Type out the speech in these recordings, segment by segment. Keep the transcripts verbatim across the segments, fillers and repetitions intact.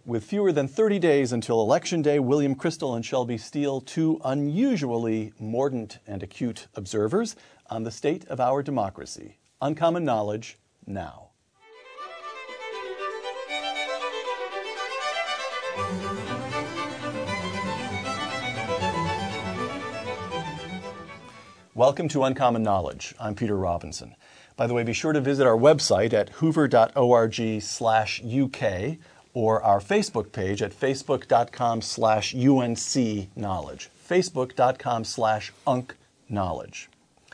With fewer than thirty days until Election Day, William Kristol and Shelby Steele, two unusually mordant and acute observers on the state of our democracy. Uncommon Knowledge, now. Welcome to Uncommon Knowledge. I'm Peter Robinson. By the way, be sure to visit our website at hoover.org slash UK or our Facebook page at facebook.com slash UNC knowledge. Facebook.com slash Unk knowledge.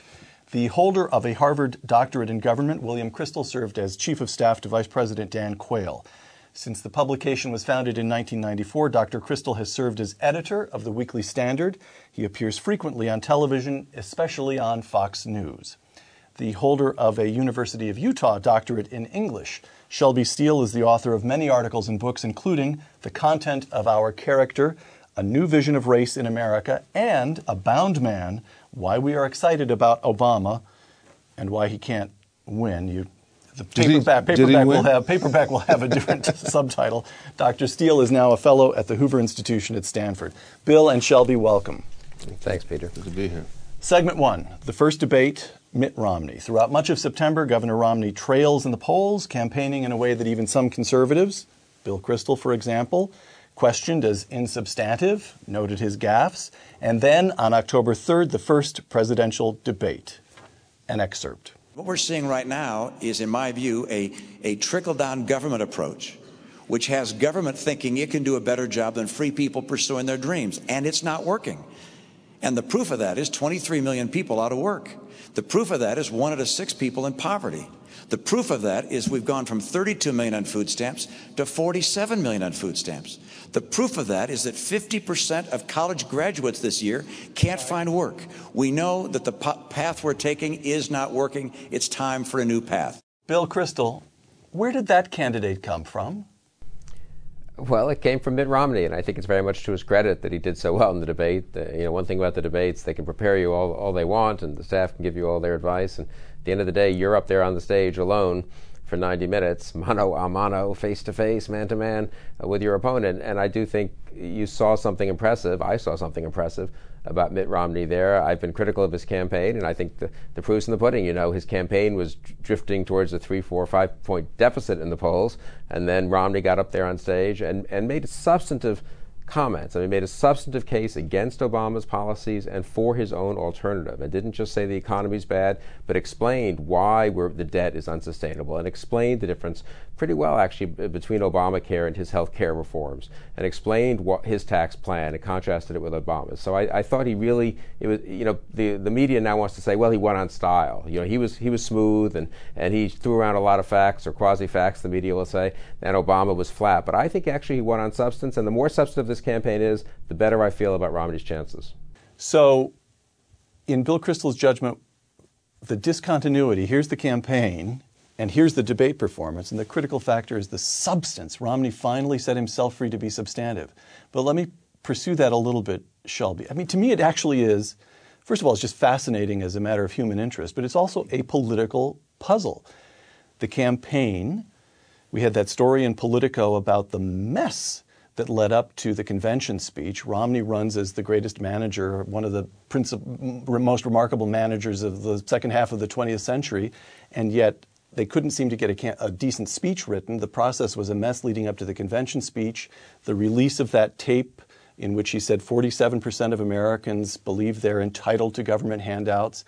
The holder of a Harvard doctorate in government, William Kristol, served as Chief of Staff to Vice President Dan Quayle. Since the publication was founded in nineteen ninety-four, Doctor Kristol has served as editor of the Weekly Standard. He appears frequently on television, especially on Fox News. The holder of a University of Utah doctorate in English, Shelby Steele is the author of many articles and books, including The Content of Our Character, A New Vision of Race in America, and A Bound Man, Why We Are Excited About Obama and Why He Can't Win. You The paperback, paperback, will have, paperback will have a different subtitle. Doctor Steele is now a fellow at the Hoover Institution at Stanford. Bill and Shelby, welcome. Thanks, Peter. Good to be here. Segment one, the first debate, Mitt Romney. Throughout much of September, Governor Romney trails in the polls, campaigning in a way that even some conservatives, Bill Kristol, for example, questioned as insubstantive, noted his gaffes. And then on October third, the first presidential debate. An excerpt. What we're seeing right now is, in my view, a, a trickle-down government approach, which has government thinking it can do a better job than free people pursuing their dreams, and it's not working. And the proof of that is twenty-three million people out of work. The proof of that is one out of six people in poverty. The proof of that is we've gone from thirty-two million on food stamps to forty-seven million on food stamps. The proof of that is that fifty percent of college graduates this year can't find work. We know that the path we're taking is not working. It's time for a new path. Bill Kristol, where did that candidate come from? Well, it came from Mitt Romney, and I think it's very much to his credit that he did so well in the debate. Uh, you know, one thing about the debates, they can prepare you all, all they want, and the staff can give you all their advice. And at the end of the day, you're up there on the stage alone for ninety minutes, mano a mano, face-to-face, man-to-man uh, with your opponent. And I do think you saw something impressive. I saw something impressive about Mitt Romney there. I've been critical of his campaign, and I think the, the proof's in the pudding. You know, his campaign was drifting towards a three, four, five-point deficit in the polls, and then Romney got up there on stage and, and made substantive comments. I mean, made a substantive case against Obama's policies and for his own alternative, and didn't just say the economy's bad, but explained why we're, the debt is unsustainable, and explained the difference pretty well, actually, between Obamacare and his health care reforms, and explained what his tax plan and contrasted it with Obama's. So I, I thought he really, it was, you know, the, the media now wants to say, well, he won on style. You know, he was he was smooth, and, and he threw around a lot of facts, or quasi-facts, the media will say, and Obama was flat. But I think actually he won on substance, and the more substantive this campaign is, the better I feel about Romney's chances. So, in Bill Kristol's judgment, the discontinuity, here's the campaign, and here's the debate performance, and the critical factor is the substance. Romney finally set himself free to be substantive. But let me pursue that a little bit, Shelby. I mean, to me it actually is, first of all, it's just fascinating as a matter of human interest, but it's also a political puzzle. The campaign, we had that story in Politico about the mess that led up to the convention speech. Romney runs as the greatest manager, one of the princip- most remarkable managers of the second half of the twentieth century, and yet they couldn't seem to get a, can- a decent speech written. The process was a mess leading up to the convention speech. The release of that tape in which he said forty-seven percent of Americans believe they're entitled to government handouts,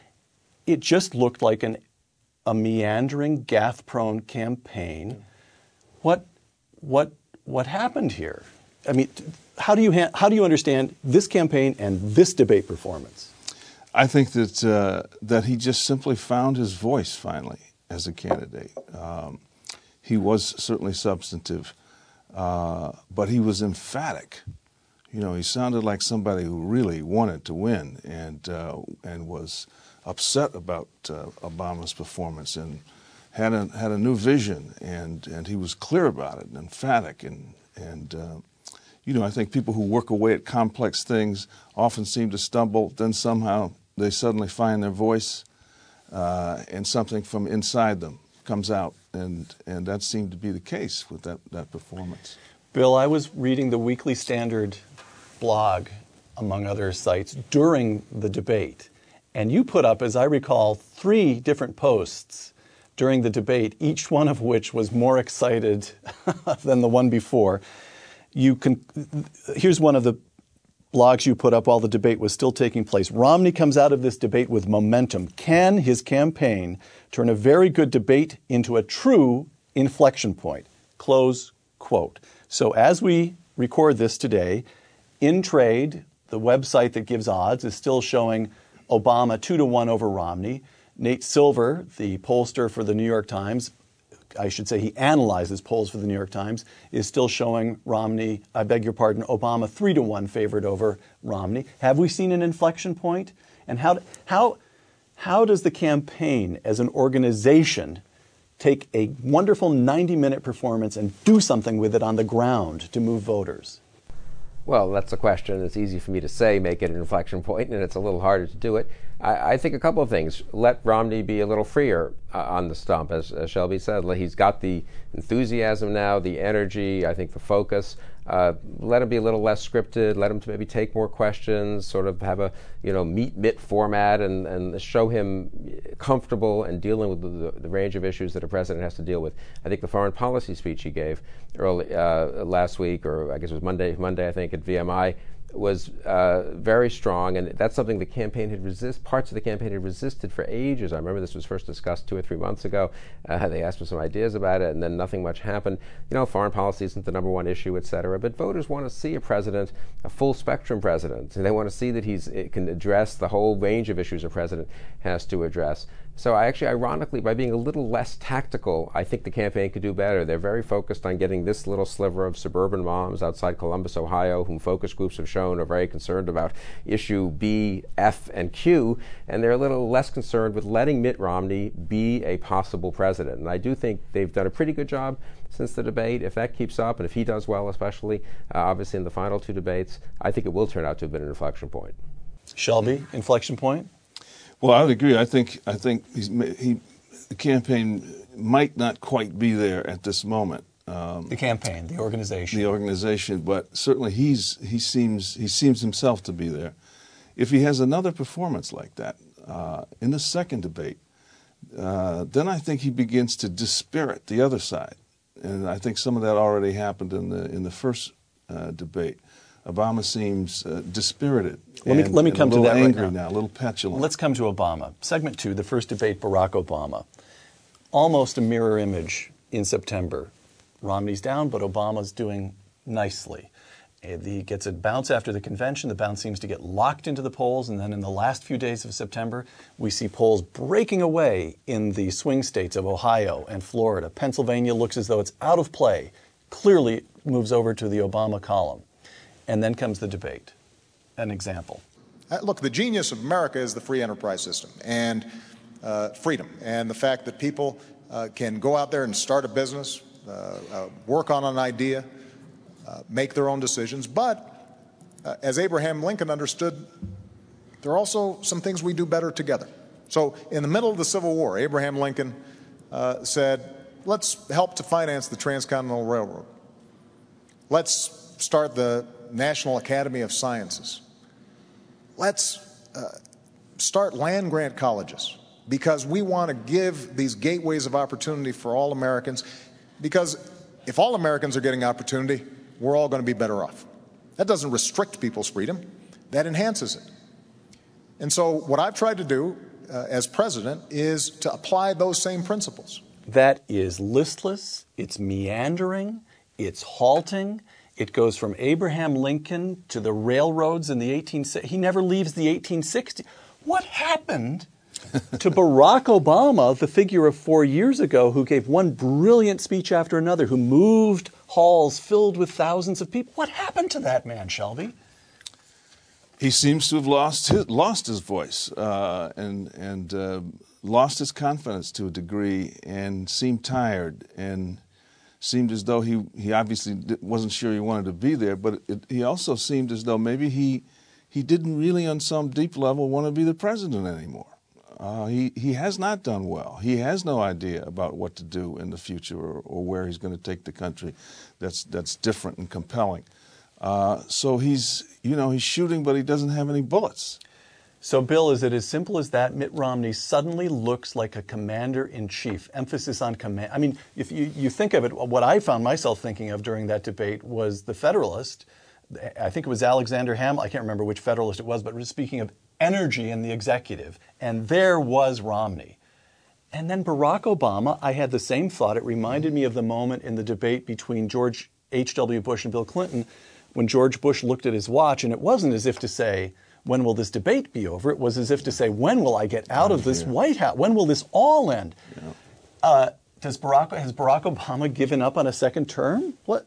it just looked like an, a meandering, gaffe-prone campaign. What, what, What happened here? I mean, how do you ha- how do you understand this campaign and this debate performance? I think that uh, that he just simply found his voice finally as a candidate. Um, he was certainly substantive, uh, but he was emphatic. You know, he sounded like somebody who really wanted to win and uh, and was upset about uh, Obama's performance and had a had a new vision, and and he was clear about it and emphatic, and and uh, you know, I think people who work away at complex things often seem to stumble. Then somehow they suddenly find their voice, uh, and something from inside them comes out, and and that seemed to be the case with that that performance. Bill, I was reading the Weekly Standard blog, among other sites, during the debate. And you put up, as I recall, three different posts during the debate, each one of which was more excited than the one before. You can, here's one of the blogs you put up while the debate was still taking place. Romney comes out of this debate with momentum. Can his campaign turn a very good debate into a true inflection point? Close quote. So as we record this today, InTrade, the website that gives odds, is still showing Obama two to one over Romney. Nate Silver, the pollster for the New York Times, I should say he analyzes polls for the New York Times, is still showing Romney, I beg your pardon, Obama three to one favored over Romney. Have we seen an inflection point? And how, how, how does the campaign as an organization take a wonderful ninety-minute performance and do something with it on the ground to move voters? Well, that's a question. It's easy for me to say, make it an inflection point, and it's a little harder to do it. I, I think a couple of things. Let Romney be a little freer uh, on the stump, as, as Shelby said. He's got the enthusiasm now, the energy, I think the focus. Uh, let him be a little less scripted. Let him to maybe take more questions, sort of have a, you know, meet-mitt format, and, and show him comfortable and dealing with the, the range of issues that a president has to deal with. I think the foreign policy speech he gave early uh, last week, or I guess it was Monday, Monday I think, at V M I, was uh, very strong, and that's something the campaign had resist. Parts of the campaign had resisted for ages. I remember this was first discussed two or three months ago. Uh, they asked for some ideas about it, and then nothing much happened. You know, foreign policy isn't the number one issue, et cetera. But voters want to see a president, a full spectrum president, and they want to see that he's it can address the whole range of issues a president has to address. So I actually, ironically, by being a little less tactical, I think the campaign could do better. They're very focused on getting this little sliver of suburban moms outside Columbus, Ohio, whom focus groups have shown are very concerned about issue B, F, and Q, and they're a little less concerned with letting Mitt Romney be a possible president. And I do think they've done a pretty good job since the debate. If that keeps up, and if he does well, especially, uh, obviously in the final two debates, I think it will turn out to have been an inflection point. Shelby, inflection point? Well, I would agree. I think I think he's, he, the campaign might not quite be there at this moment. Um, the campaign, the organization, the organization, but certainly he's he seems he seems himself to be there. If he has another performance like that uh, in the second debate, uh, then I think he begins to dispirit the other side, and I think some of that already happened in the in the first uh, debate. Obama seems uh, dispirited. Let me, and, let me and come a little to that angry right now. now, a little petulant. Let's come to Obama. Segment two, the first debate, Barack Obama. Almost a mirror image in September. Romney's down, but Obama's doing nicely. He gets a bounce after the convention. The bounce seems to get locked into the polls, and then in the last few days of September, we see polls breaking away in the swing states of Ohio and Florida. Pennsylvania looks as though it's out of play. Clearly moves over to the Obama column. And then comes the debate. An example. Uh, look, the genius of America is the free enterprise system and uh, freedom, and the fact that people uh, can go out there and start a business, uh, uh, work on an idea, uh, make their own decisions. But uh, as Abraham Lincoln understood, there are also some things we do better together. So in the middle of the Civil War, Abraham Lincoln uh, said, let's help to finance the Transcontinental Railroad. Let's start the National Academy of Sciences. Let's uh, start land-grant colleges, because we want to give these gateways of opportunity for all Americans, because if all Americans are getting opportunity, we're all going to be better off. That doesn't restrict people's freedom. That enhances it. And so what I've tried to do uh, as president is to apply those same principles. That is listless, it's meandering, it's halting. It goes from Abraham Lincoln to the railroads in the eighteen sixties. He never leaves the eighteen sixties. What happened to Barack Obama, the figure of four years ago, who gave one brilliant speech after another, who moved halls filled with thousands of people? What happened to that man, Shelby? He seems to have lost his, lost his voice uh, and, and uh, lost his confidence to a degree, and seemed tired, and seemed as though he, he obviously wasn't sure he wanted to be there, but it, he also seemed as though maybe he he didn't really on some deep level want to be the president anymore. Uh, he, he has not done well. He has no idea about what to do in the future or, or where he's going to take the country that's, that's different and compelling. Uh, so he's, you know, he's shooting, but he doesn't have any bullets. So, Bill, is it as simple as that? Mitt Romney suddenly looks like a commander-in-chief, emphasis on command. I mean, if you, you think of it, what I found myself thinking of during that debate was the Federalist. I think it was Alexander Hamilton. I can't remember which Federalist it was, but we're speaking of energy in the executive. And there was Romney. And then Barack Obama, I had the same thought. It reminded me of the moment in the debate between George H W Bush and Bill Clinton when George Bush looked at his watch, and it wasn't as if to say, when will this debate be over? It was as if to say, when will I get out of this White House? When will this all end? Yeah. Uh, does Barack, has Barack Obama given up on a second term? What?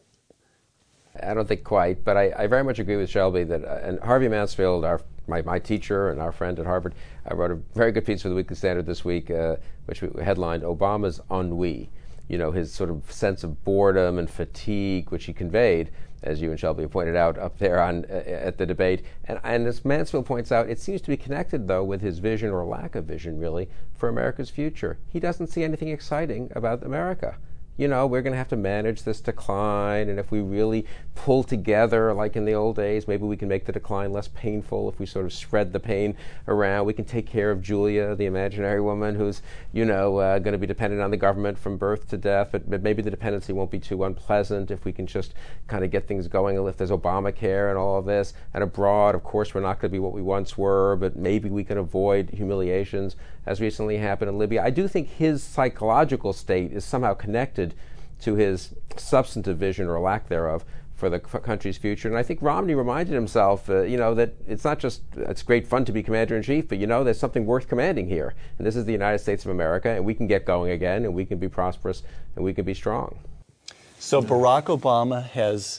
I don't think quite, but I, I very much agree with Shelby that, uh, and Harvey Mansfield, our, my, my teacher and our friend at Harvard, I wrote a very good piece for the Weekly Standard this week, uh, which we headlined Obama's Ennui. You know, his sort of sense of boredom and fatigue, which he conveyed, as you and Shelby pointed out up there on uh, at the debate. And, and as Mansfield points out, it seems to be connected, though, with his vision, or lack of vision, really, for America's future. He doesn't see anything exciting about America. You know, we're going to have to manage this decline, and if we really pull together like in the old days, maybe we can make the decline less painful if we sort of spread the pain around. We can take care of Julia, the imaginary woman who's, you know, uh, going to be dependent on the government from birth to death, but, but maybe the dependency won't be too unpleasant if we can just kind of get things going, if there's Obamacare and all of this. And abroad, of course, we're not going to be what we once were, but maybe we can avoid humiliations, as recently happened in Libya. I do think his psychological state is somehow connected to his substantive vision, or lack thereof, for the c- country's future. And I think Romney reminded himself, uh, you know, that it's not just, it's great fun to be commander-in-chief, but, you know, there's something worth commanding here. And this is the United States of America, and we can get going again, and we can be prosperous, and we can be strong. So Barack Obama has,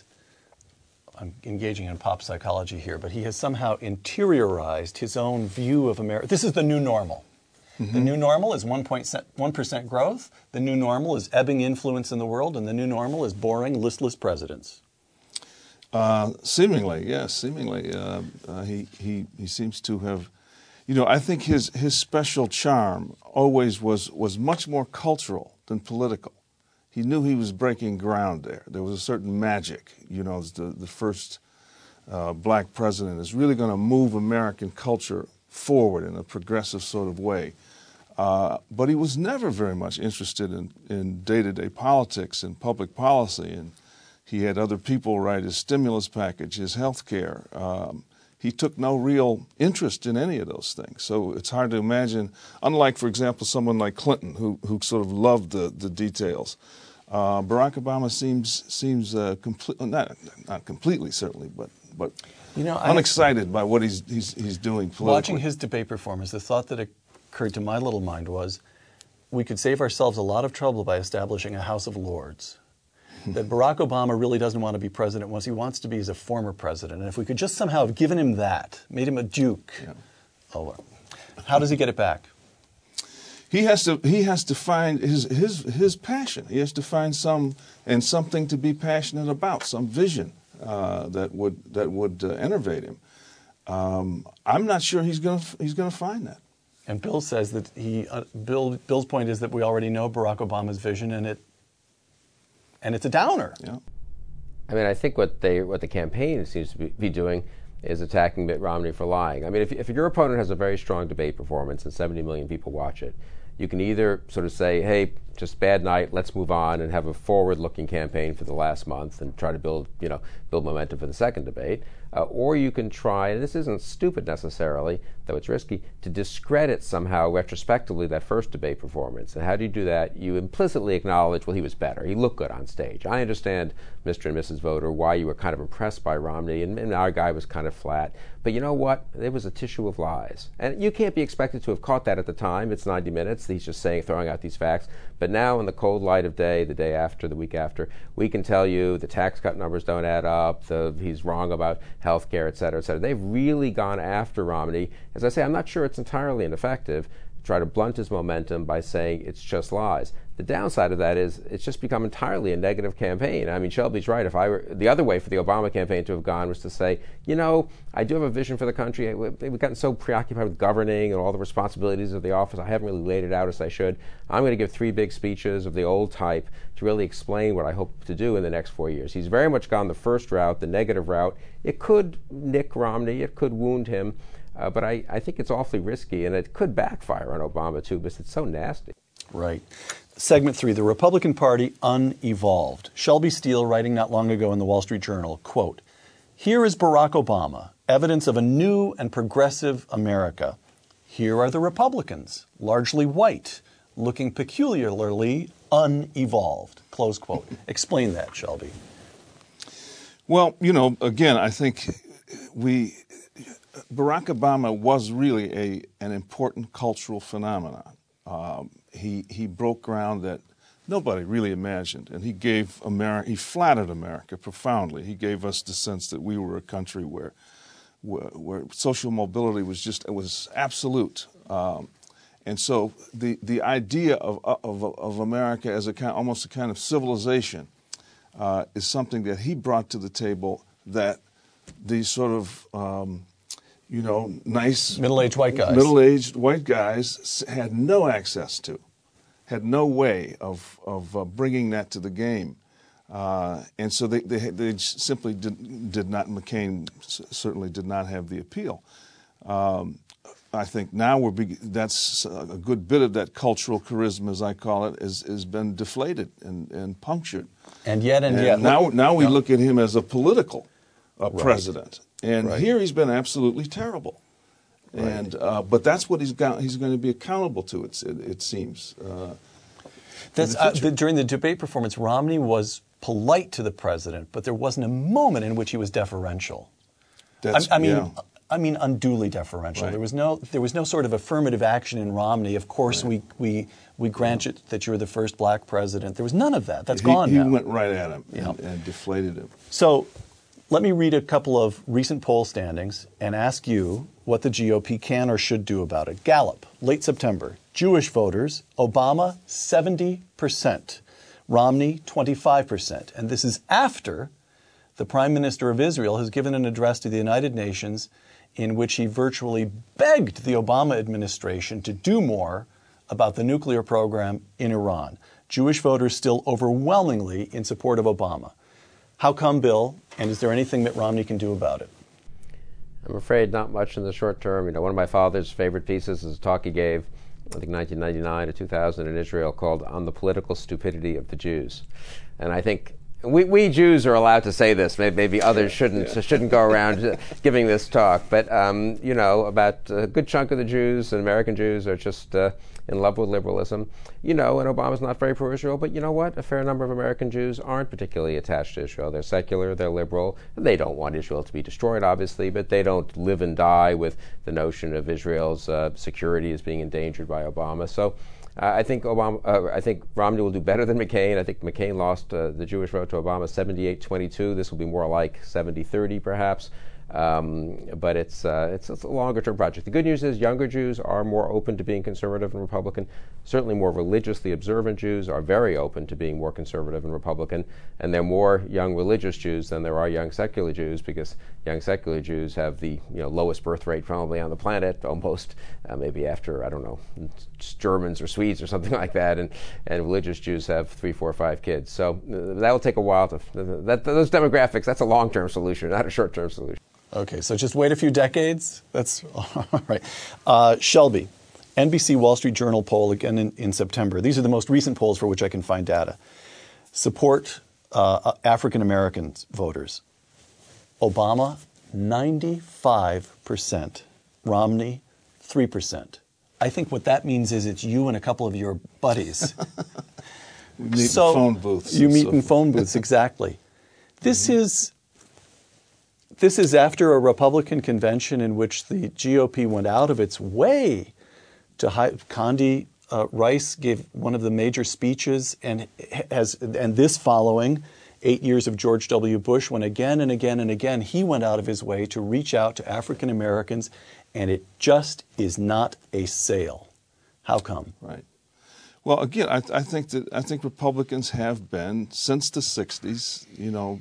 I'm engaging in pop psychology here, but he has somehow interiorized his own view of America. This is the new normal. Mm-hmm. The new normal is one percent growth. The new normal is ebbing influence in the world. And the new normal is boring, listless presidents. Uh, seemingly, yes, seemingly. Uh, uh, he, he, he seems to have, you know, I think his, his special charm always was, was much more cultural than political. He knew he was breaking ground there. There was a certain magic, you know, as the, the first uh, black president is really going to move American culture forward in a progressive sort of way. Uh, but he was never very much interested in, in day-to-day politics and public policy, and he had other people write his stimulus package, his health care. Um, he took no real interest in any of those things. So it's hard to imagine, unlike, for example, someone like Clinton, who, who sort of loved the, the details. Uh, Barack Obama seems seems uh, complete, not not completely certainly, but but you know, unexcited I, by what he's he's he's doing politically. Watching his debate performance, the thought that occurred to my little mind was, we could save ourselves a lot of trouble by establishing a House of Lords. That Barack Obama really doesn't want to be president. What he wants to be is a former president, and if we could just somehow have given him that, made him a duke, yeah. oh, how does he get it back? He has to. He has to find his his his passion. He has to find some and something to be passionate about. Some vision uh, that would that would uh, enervate him. Um, I'm not sure he's going to he's going to find that. And Bill says that he. Uh, Bill Bill's point is that we already know Barack Obama's vision, and it and it's a downer. Yeah. I mean, I think what they what the campaign seems to be, be doing is attacking Mitt Romney for lying. I mean, if if your opponent has a very strong debate performance and seventy million people watch it, you can either sort of say, hey, just bad night, let's move on and have a forward-looking campaign for the last month and try to build, you know, build momentum for the second debate. Uh, or you can try, and this isn't stupid necessarily, though it's risky, to discredit somehow retrospectively that first debate performance. And how do you do that? You implicitly acknowledge, well, he was better. He looked good on stage. I understand, Mister and Missus Voter, why you were kind of impressed by Romney, and, and our guy was kind of flat. But you know what? There was a tissue of lies. And you can't be expected to have caught that at the time. It's ninety minutes. He's just saying, throwing out these facts. But now in the cold light of day, the day after, the week after, we can tell you the tax cut numbers don't add up, the, he's wrong about health care, et cetera, et cetera. They've really gone after Romney. As I say, I'm not sure it's entirely ineffective, try to blunt his momentum by saying it's just lies. The downside of that is it's just become entirely a negative campaign. I mean, Shelby's right. If I were the other way for the Obama campaign to have gone was to say, you know, I do have a vision for the country. We've gotten so preoccupied with governing and all the responsibilities of the office, I haven't really laid it out as I should. I'm going to give three big speeches of the old type to really explain what I hope to do in the next four years. He's very much gone the first route, the negative route. It could nick Romney. It could wound him. Uh, but I, I think it's awfully risky, and it could backfire on Obama, too, because it's so nasty. Right. Segment three, the Republican Party unevolved. Shelby Steele writing not long ago in the Wall Street Journal, quote, "Here is Barack Obama, evidence of a new and progressive America. Here are the Republicans, largely white, looking peculiarly unevolved." Close quote. Explain that, Shelby. Well, you know, again, I think we, Barack Obama was really a an important cultural phenomenon. Um, he he broke ground that nobody really imagined, and he gave America, he flattered America profoundly. He gave us the sense that we were a country where where, where social mobility was just it was absolute. Um, and so the the idea of of of America as a kind, almost a kind of civilization uh, is something that he brought to the table that these sort of um, you know, nice middle-aged white guys, middle-aged white guys had no access to, had no way of of uh, bringing that to the game, uh, and so they they, they simply did, did not. McCain certainly did not have the appeal. Um, I think now we're be, that's a good bit of that cultural charisma, as I call it, is has been deflated and, and punctured. And yet, and, and yet, now look, now we no. look at him as a political uh, Right. president. And Right. here he's been absolutely terrible, right. and uh, but that's what he's got. He's going to be accountable to. It it, it seems. Uh, That's uh, the, during the debate performance, Romney was polite to the president, but there wasn't a moment in which he was deferential. That's, I, I mean, yeah. I mean, unduly deferential. Right. There was no, there was no sort of affirmative action in Romney. Of course, Right. we we we grant you that you're the first black president. There was none of that. That's he, gone he now. went right at him Yeah. and, and deflated him. So, let me read a couple of recent poll standings and ask you what the G O P can or should do about it. Gallup, late September. Jewish voters, Obama, seventy percent. Romney, twenty-five percent. And this is after the Prime Minister of Israel has given an address to the United Nations in which he virtually begged the Obama administration to do more about the nuclear program in Iran. Jewish voters still overwhelmingly in support of Obama. How come, Bill? And is there anything Mitt Romney can do about it? I'm afraid not much in the short term. You know, one of my father's favorite pieces is a talk he gave, I think nineteen ninety-nine to two thousand in Israel, called "On the Political Stupidity of the Jews." And I think we, we Jews are allowed to say this. Maybe, maybe others shouldn't yeah. shouldn't go around giving this talk. But um, you know, about a good chunk of the Jews and American Jews are just uh, in love with liberalism. You know, and Obama's not very pro-Israel, but you know what? A fair number of American Jews aren't particularly attached to Israel. They're secular, they're liberal, and they don't want Israel to be destroyed, obviously, but they don't live and die with the notion of Israel's uh, security as being endangered by Obama. So uh, I think Obama, uh, I think Romney will do better than McCain. I think McCain lost uh, the Jewish vote to Obama seventy-eight twenty-two. This will be more like seventy thirty, perhaps. Um, but it's, uh, it's it's a longer-term project. The good news is younger Jews are more open to being conservative and Republican. Certainly more religiously observant Jews are very open to being more conservative and Republican. And there are more young religious Jews than there are young secular Jews, because young secular Jews have the you know lowest birth rate probably on the planet, almost uh, maybe after, I don't know, Germans or Swedes or something like that. And, and religious Jews have three, four, five kids. So uh, that will take a while to, that, those demographics, that's a long-term solution, not a short-term solution. Okay, so just wait a few decades? That's all right. Uh, Shelby, N B C Wall Street Journal poll again in, in September. These are the most recent polls for which I can find data. Support uh, African American voters. Obama, ninety-five percent. Romney, three percent. I think what that means is it's you and a couple of your buddies. We meet so in phone booths. You meet so. in phone booths, exactly. This mm-hmm. is... This is after a Republican convention in which the G O P went out of its way to hide. Condi uh, Rice gave one of the major speeches, and has and this following eight years of George W. Bush, when again and again and again he went out of his way to reach out to African Americans, and it just is not a sale. How come? Right. Well, again, I, I think that I think Republicans have been since the sixties, you know,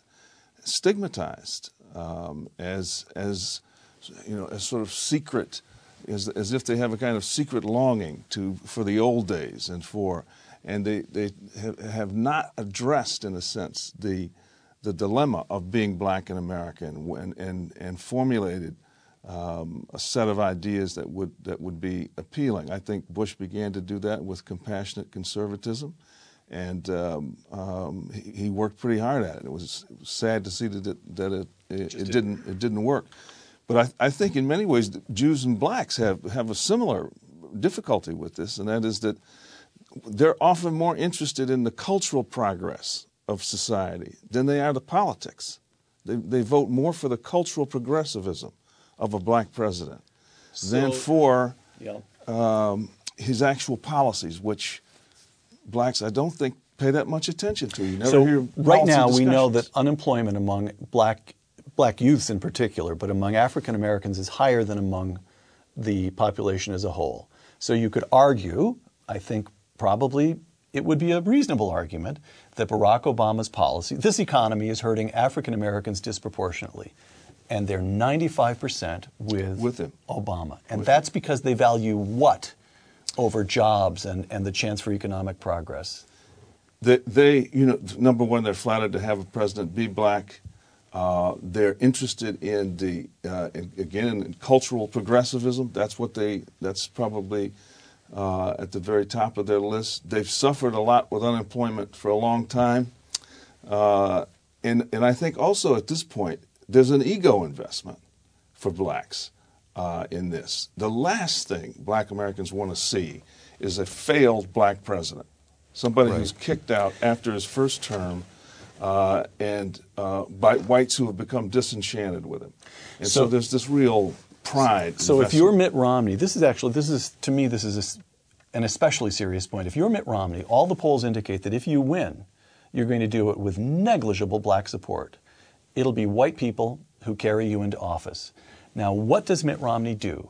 stigmatized um, as as you know as sort of secret, as as if they have a kind of secret longing to for the old days and for, and they they have, have not addressed in a sense the the dilemma of being black in America and and and formulated Um, a set of ideas that would that would be appealing. I think Bush began to do that with compassionate conservatism, and um, um, he, he worked pretty hard at it. It was, it was sad to see that it, that it, it, it didn't it didn't work. But I, I think in many ways Jews and blacks have have a similar difficulty with this, and that is that they're often more interested in the cultural progress of society than they are the politics. They they vote more for the cultural progressivism of a black president so, than for yeah. um, his actual policies, which blacks, I don't think, pay that much attention to. You never so hear right now we know discussions. that unemployment among black black youths in particular, but among African Americans is higher than among the population as a whole. So you could argue, I think probably it would be a reasonable argument, that Barack Obama's policy, this economy is hurting African Americans disproportionately. And they're ninety-five percent with, with him. Obama. And with that's him. because they value what over jobs and, and the chance for economic progress? They, they, you know, number one, they're flattered to have a president be black. Uh, they're interested in the, uh, in, again, in cultural progressivism. That's what they, that's probably uh, at the very top of their list. They've suffered a lot with unemployment for a long time. Uh, and, and I think also at this point, there's an ego investment for blacks uh, in this. The last thing black Americans want to see is a failed black president, somebody right. who's kicked out after his first term uh, and uh, by whites who have become disenchanted with him. And so, so there's this real pride. So investment. if you're Mitt Romney, this is actually, this is, to me, this is a, an especially serious point. If you're Mitt Romney, all the polls indicate that if you win, you're going to do it with negligible black support. It'll be white people who carry you into office. Now, what does Mitt Romney do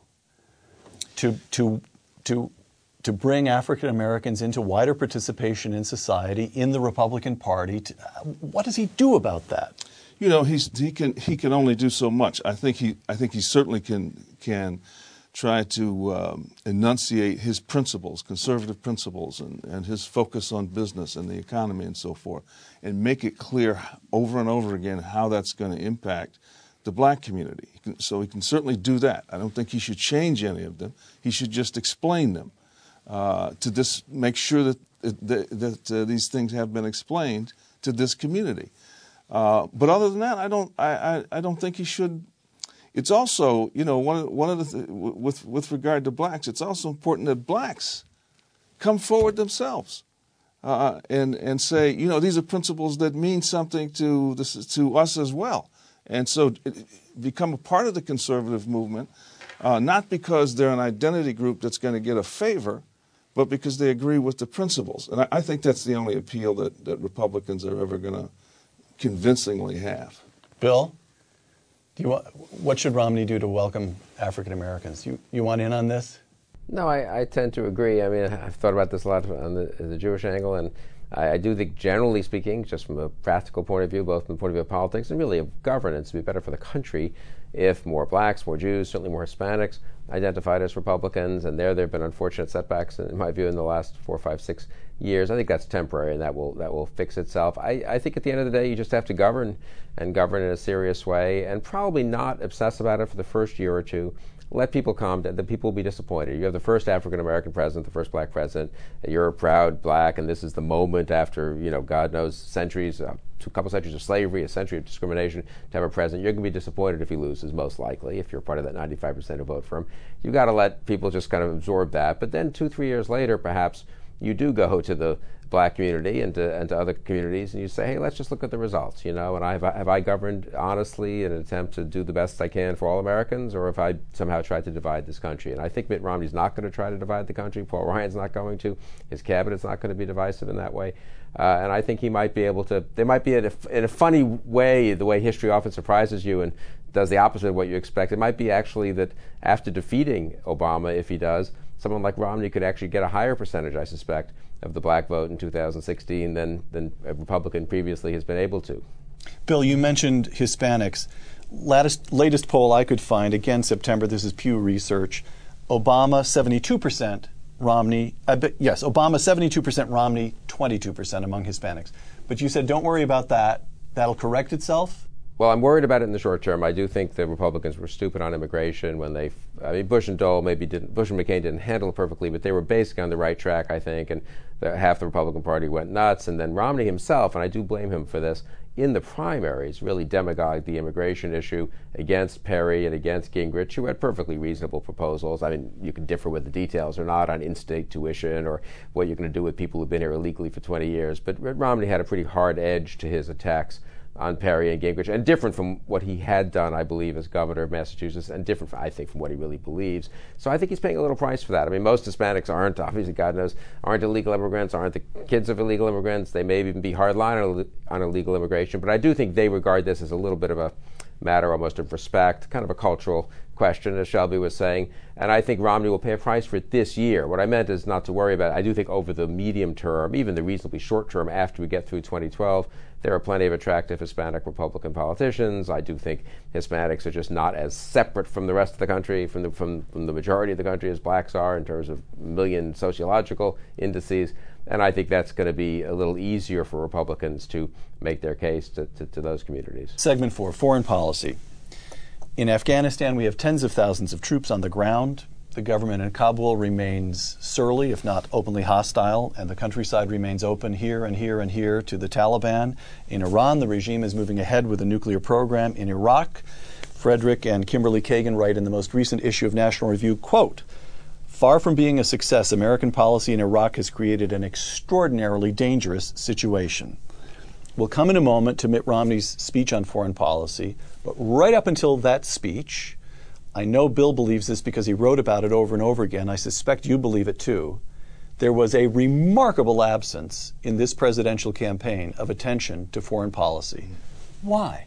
to, to, to, to bring African Americans into wider participation in society, in the Republican Party? To, what does he do about that? You know, he's, he can he can only do so much. I think he I think he certainly can can try to um, enunciate his principles, conservative principles, and, and his focus on business and the economy and so forth, and make it clear over and over again how that's going to impact the black community. He can, so he can certainly do that. I don't think he should change any of them. He should just explain them uh, to this, make sure that that, that uh, these things have been explained to this community. Uh, but other than that, I don't I, I, I don't think he should. It's also, you know, one of, one of the th- with with regard to blacks, it's also important that blacks come forward themselves uh, and and say, you know, these are principles that mean something to this to us as well, and so it, become a part of the conservative movement, uh, not because they're an identity group that's going to get a favor, but because they agree with the principles. And I, I think that's the only appeal that, that Republicans are ever going to convincingly have. Bill? Do you want, what should Romney do to welcome African Americans? You you want in on this? No, I, I tend to agree. I mean, I've thought about this a lot on the, the Jewish angle, and I, I do think, generally speaking, just from a practical point of view, both from the point of view of politics and really of governance, it would be better for the country if more blacks, more Jews, certainly more Hispanics identified as Republicans, and there there have been unfortunate setbacks, in my view, in the last four, five, six years. I think that's temporary, and that will that will fix itself. I, I think at the end of the day, you just have to govern, and govern in a serious way, and probably not obsess about it for the first year or two. Let people calm down. The people will be disappointed. You have the first African-American president, the first black president, and you're a proud black, and this is the moment after, you know, God knows, centuries, uh, a couple centuries of slavery, a century of discrimination, to have a president. You're going to be disappointed if he loses, most likely, if you're part of that ninety-five percent who vote for him. You've got to let people just kind of absorb that. But then two, three years later, perhaps, you do go to the black community and to, and to other communities, and you say, hey, let's just look at the results, you know, and I, have, have I governed honestly in an attempt to do the best I can for all Americans, or have I somehow tried to divide this country? And I think Mitt Romney's not going to try to divide the country. Paul Ryan's not going to. His cabinet's not going to be divisive in that way. Uh, and I think he might be able to, there might be, in a, in a funny way, the way history often surprises you and does the opposite of what you expect. It might be actually that after defeating Obama, if he does, someone like Romney could actually get a higher percentage, I suspect, of the black vote in two thousand sixteen than, than a Republican previously has been able to. Bill, you mentioned Hispanics. Latest, latest poll I could find, again September, this is Pew Research, Obama seventy-two percent, Romney, uh, but yes, Obama seventy-two percent, Romney twenty-two percent among Hispanics. But you said don't worry about that, that'll correct itself? Well, I'm worried about it in the short term. I do think the Republicans were stupid on immigration when they, I mean, Bush and Dole maybe didn't, Bush and McCain didn't handle it perfectly, but they were basically on the right track, I think, and the, half the Republican Party went nuts. And then Romney himself, and I do blame him for this, in the primaries really demagogued the immigration issue against Perry and against Gingrich, who had perfectly reasonable proposals. I mean, you can differ with the details or not on in-state tuition or what you're going to do with people who've been here illegally for twenty years, but Romney had a pretty hard edge to his attacks on Perry and Gingrich, and different from what he had done, I believe, as governor of Massachusetts, and different, from, I think, from what he really believes. So I think he's paying a little price for that. I mean, most Hispanics aren't, obviously, God knows, aren't illegal immigrants, aren't the kids of illegal immigrants. They may even be hardline on, on illegal immigration, but I do think they regard this as a little bit of a matter almost of respect, kind of a cultural question, as Shelby was saying, and I think Romney will pay a price for it this year. What I meant is not to worry about it. I do think over the medium term, even the reasonably short term after we get through twenty twelve, there are plenty of attractive Hispanic Republican politicians. I do think Hispanics are just not as separate from the rest of the country, from the, from, from the majority of the country as blacks are in terms of million sociological indices. And I think that's going to be a little easier for Republicans to make their case to, to, to those communities. Segment four, foreign policy. In Afghanistan, we have tens of thousands of troops on the ground. The government in Kabul remains surly, if not openly hostile, and the countryside remains open here and here and here to the Taliban. In Iran, the regime is moving ahead with a nuclear program. In Iraq, Frederick and Kimberly Kagan write in the most recent issue of National Review, quote, "Far from being a success, American policy in Iraq has created an extraordinarily dangerous situation." We'll come in a moment to Mitt Romney's speech on foreign policy, but right up until that speech, I know Bill believes this because he wrote about it over and over again. I suspect you believe it too. There was a remarkable absence in this presidential campaign of attention to foreign policy. Why?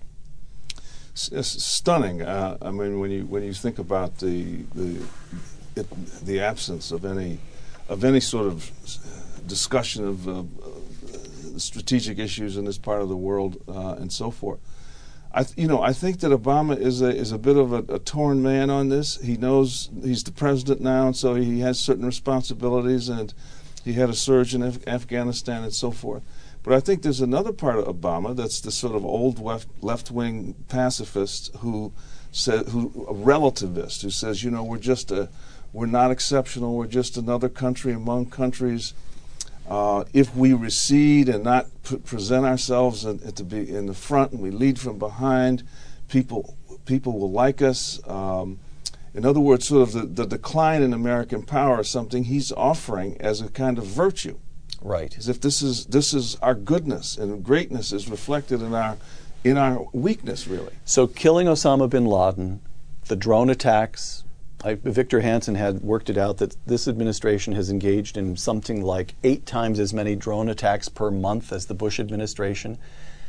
It's stunning. Uh, I mean, when you when you think about the the it, the absence of any of any sort of discussion of uh, strategic issues in this part of the world uh, and so forth. I th- you know, I think that Obama is a is a bit of a, a torn man on this. He knows he's the president now, and so he has certain responsibilities, and he had a surge in Af- Afghanistan and so forth. But I think there's another part of Obama that's the sort of old left left wing pacifist who said, who a relativist who says, you know, we're just a we're not exceptional. We're just another country among countries. Uh, if we recede and not p- present ourselves in, at the be in the front and we lead from behind, people people will like us. Um, in other words, sort of the, the decline in American power is something he's offering as a kind of virtue. Right. As if this is this is our goodness and greatness is reflected in our in our weakness, really. So killing Osama bin Laden, the drone attacks. I, Victor Hansen had worked it out that this administration has engaged in something like eight times as many drone attacks per month as the Bush administration.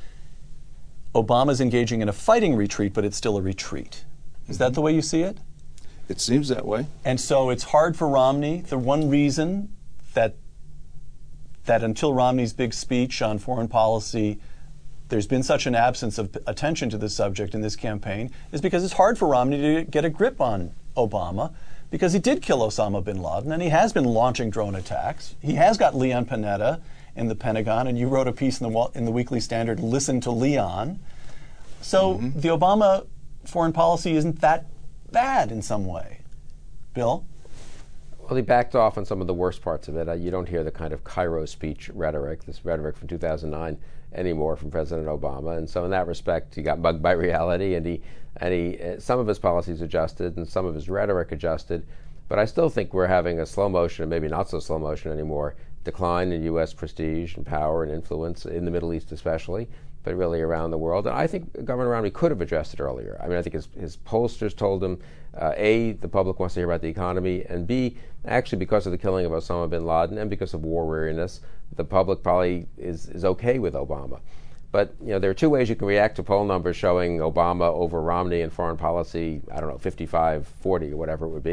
Obama's engaging in a fighting retreat, but it's still a retreat. Is mm-hmm. that the way you see it? It seems that way. And so it's hard for Romney. The one reason that that until Romney's big speech on foreign policy, there's been such an absence of attention to this subject in this campaign is because it's hard for Romney to get a grip on Obama, because he did kill Osama bin Laden, and he has been launching drone attacks. He has got Leon Panetta in the Pentagon, and you wrote a piece in the in the Weekly Standard, "Listen to Leon." So mm-hmm. the Obama foreign policy isn't that bad in some way. Bill? Well, he backed off on some of the worst parts of it. Uh, you don't hear the kind of Cairo speech rhetoric, this rhetoric from two thousand nine, anymore from President Obama. And so in that respect, he got bugged by reality, and he and he uh, some of his policies adjusted and some of his rhetoric adjusted. But I still think we're having a slow motion, and maybe not so slow motion anymore, decline in U S prestige and power and influence in the Middle East especially, but really around the world. And I think Governor Romney could have addressed it earlier. I mean, I think his, his pollsters told him, uh, A, the public wants to hear about the economy, and B, actually because of the killing of Osama bin Laden and because of war weariness, the public probably is, is okay with Obama. But you know, there are two ways you can react to poll numbers showing Obama over Romney in foreign policy, I don't know, fifty-five forty or whatever it would be.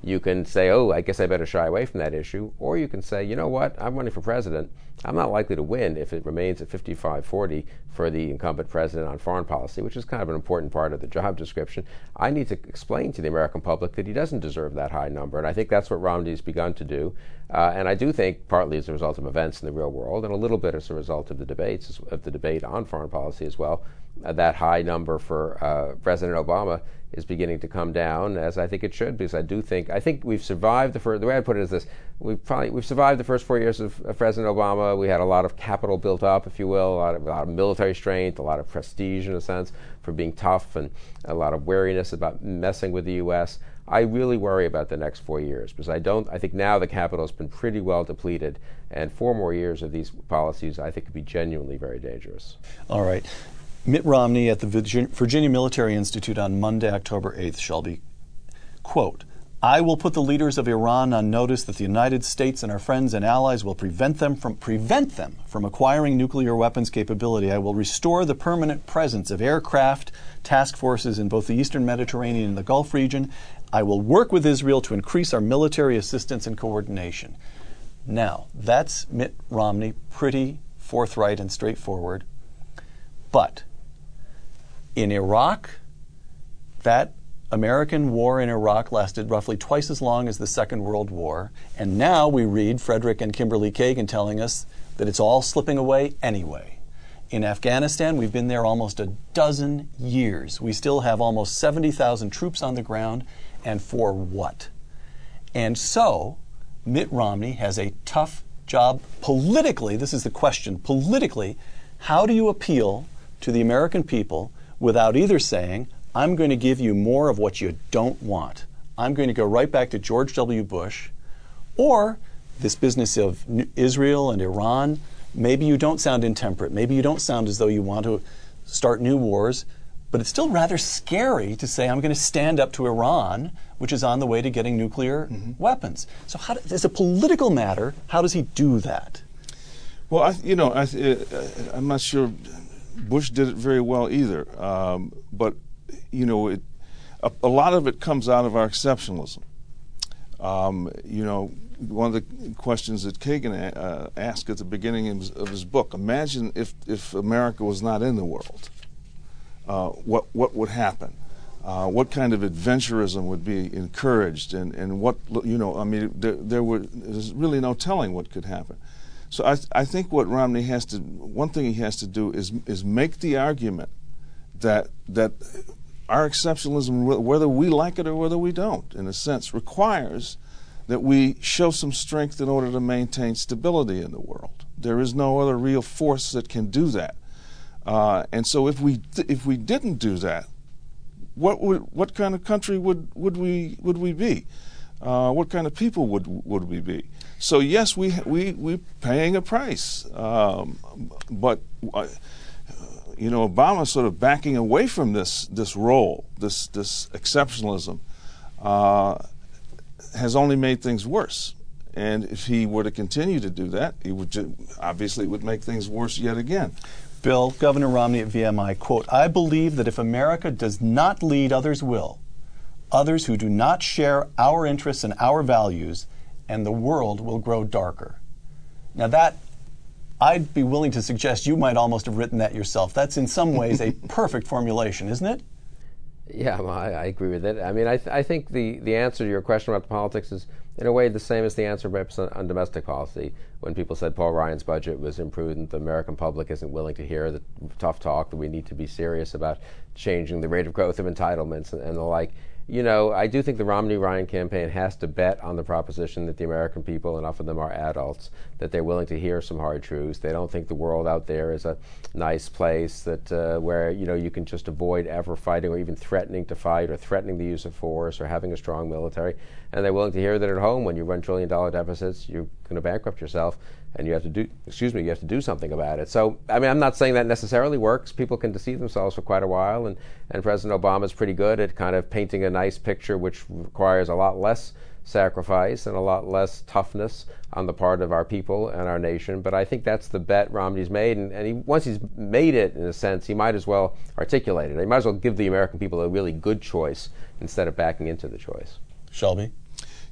You can say, oh, I guess I better shy away from that issue. Or you can say, you know what, I'm running for president. I'm not likely to win if it remains at fifty-five forty for the incumbent president on foreign policy, which is kind of an important part of the job description. I need to explain to the American public that he doesn't deserve that high number. And I think that's what Romney's begun to do. Uh, and I do think partly as a result of events in the real world, and a little bit as a result of the debates, of the debate on foreign policy as well, uh, that high number for uh, President Obama is beginning to come down, as I think it should, because I do think, I think we've survived the first, the way I put it is this, we've probably, we've survived the first four years of, of President Obama. We had a lot of capital built up, if you will, a lot, of, a lot of military strength, a lot of prestige in a sense for being tough, and a lot of wariness about messing with the U S. I really worry about the next four years, because I don't, I think now the capital has been pretty well depleted, and four more years of these policies I think could be genuinely very dangerous. All right. Mitt Romney at the Virginia Military Institute on Monday, October eighth, Shelby, quote, I will put the leaders of Iran on notice that the United States and our friends and allies will prevent them from prevent them from acquiring nuclear weapons capability. I will restore the permanent presence of aircraft task forces in both the Eastern Mediterranean and the Gulf region. I will work with Israel to increase our military assistance and coordination. Now, that's Mitt Romney, pretty forthright and straightforward. But in Iraq, that American war in Iraq lasted roughly twice as long as the Second World War, and now we read Frederick and Kimberly Kagan telling us that it's all slipping away anyway. In Afghanistan, we've been there almost a dozen years. We still have almost seventy thousand troops on the ground, and for what? And so, Mitt Romney has a tough job politically. This is the question. Politically, how do you appeal to the American people without either saying, I'm going to give you more of what you don't want. I'm going to go right back to George W. Bush, or this business of Israel and Iran. Maybe you don't sound intemperate. Maybe you don't sound as though you want to start new wars, but it's still rather scary to say I'm going to stand up to Iran, which is on the way to getting nuclear mm-hmm. weapons. So how do, as a political matter, how does he do that? Well, I, you know, I, I'm not sure Bush did it very well either, um, but you know, it, a, a lot of it comes out of our exceptionalism. Um, you know, one of the questions that Kagan uh, asked at the beginning of his, of his book: imagine if if America was not in the world, uh, what what would happen? Uh, what kind of adventurism would be encouraged, and, and what you know? I mean, there there were there's really no telling what could happen. So I, I think what Romney has to, one thing he has to do is is make the argument that that our exceptionalism, whether we like it or whether we don't, in a sense, requires that we show some strength in order to maintain stability in the world. There is no other real force that can do that. Uh, and so if we if we didn't do that, what would what kind of country would, would we would we be? Uh, what kind of people would would we be? So yes, we we we're paying a price, um, but uh, you know, Obama sort of backing away from this this role, this this exceptionalism, uh, has only made things worse. And if he were to continue to do that, he would ju- obviously it would make things worse yet again. Bill, Governor Romney at V M I, quote, I believe that if America does not lead, others will. Others who do not share our interests and our values, and the world will grow darker. Now that, I'd be willing to suggest you might almost have written that yourself. That's in some ways a perfect formulation, isn't it? Yeah, well, I, I agree with it. I mean, I, th- I think the, the answer to your question about the politics is, in a way, the same as the answer perhaps on, on domestic policy. When people said Paul Ryan's budget was imprudent, the American public isn't willing to hear the tough talk, that we need to be serious about changing the rate of growth of entitlements and, and the like. You know, I do think the Romney-Ryan campaign has to bet on the proposition that the American people, enough of them are adults, that they're willing to hear some hard truths. They don't think the world out there is a nice place that uh, where, you know, you can just avoid ever fighting or even threatening to fight or threatening the use of force or having a strong military. And they're willing to hear that at home, when you run trillion-dollar deficits, you're going to bankrupt yourself, and you have to do, excuse me, you have to do something about it. So, I mean, I'm not saying that necessarily works. People can deceive themselves for quite a while, and, and President Obama is pretty good at kind of painting a nice picture which requires a lot less sacrifice and a lot less toughness on the part of our people and our nation. But I think that's the bet Romney's made, and, and he, once he's made it, in a sense, he might as well articulate it. He might as well give the American people a really good choice instead of backing into the choice. Shelby?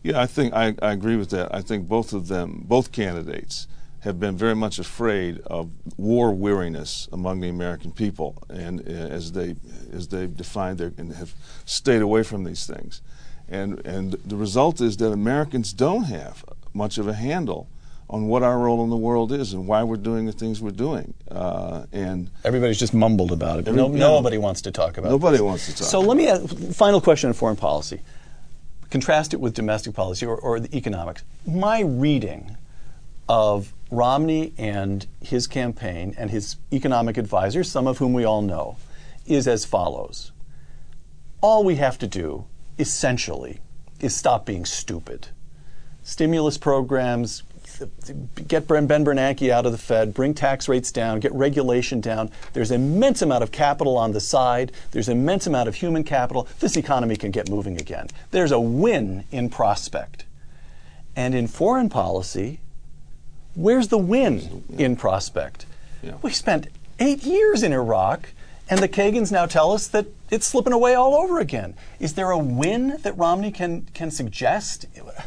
Yeah, I think I, I agree with that. I think both of them, both candidates, have been very much afraid of war weariness among the American people, and uh, as they as they've defined their and have stayed away from these things, and and the result is that Americans don't have much of a handle on what our role in the world is and why we're doing the things we're doing, uh, and everybody's just mumbled about it. Every, no, nobody wants to talk about it. Nobody this. wants to talk. So about let me ask, final question on foreign policy. Contrast it with domestic policy or, or the economics. My reading of Romney and his campaign and his economic advisors, some of whom we all know, is as follows. All we have to do, essentially, is stop being stupid. Stimulus programs, get Ben Bernanke out of the Fed, bring tax rates down, get regulation down. There's an immense amount of capital on the side. There's an immense amount of human capital. This economy can get moving again. There's a win in prospect. And in foreign policy, where's the win in prospect? Yeah. We spent eight years in Iraq, and the Kagans now tell us that it's slipping away all over again. Is there a win that Romney can, can suggest?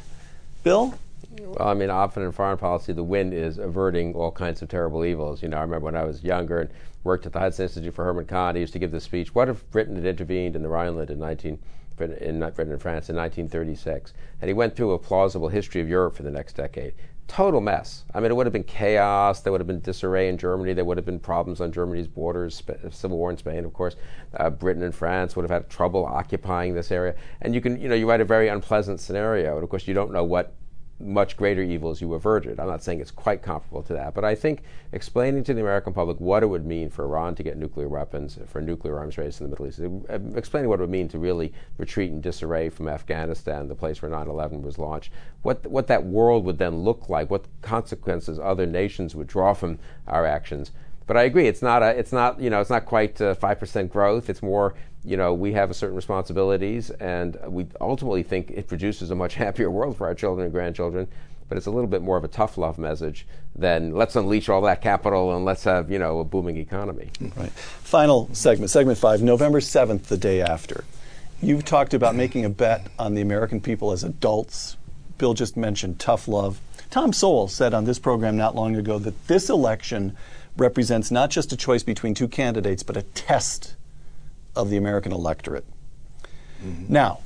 Bill? Well, I mean, often in foreign policy, the win is averting all kinds of terrible evils. You know, I remember when I was younger and worked at the Hudson Institute for Herman Kahn, he used to give this speech, what if Britain had intervened in the Rhineland in nineteen in Britain and France in nineteen thirty-six? And he went through a plausible history of Europe for the next decade. Total mess. I mean, it would have been chaos. There would have been disarray in Germany. There would have been problems on Germany's borders, Sp- civil war in Spain, of course. Uh, Britain and France would have had trouble occupying this area. And you can, you know, you write a very unpleasant scenario. And of course, you don't know what much greater evils you averted. I'm not saying it's quite comparable to that, but I think explaining to the American public what it would mean for Iran to get nuclear weapons, for a nuclear arms race in the Middle East, uh, explaining what it would mean to really retreat in disarray from Afghanistan, the place where nine eleven was launched, what what that world would then look like, what consequences other nations would draw from our actions. But I agree, it's not a, it's not, you know, it's not quite uh, five percent growth. It's more, you know, we have a certain responsibilities, and we ultimately think it produces a much happier world for our children and grandchildren. But it's a little bit more of a tough love message than let's unleash all that capital and let's have, you know, a booming economy. Right. Final segment, segment five, November seventh, the day after. You've talked about making a bet on the American people as adults. Bill just mentioned tough love. Tom Sowell said on this program not long ago that this election represents not just a choice between two candidates, but a test of the American electorate. Mm-hmm. Now,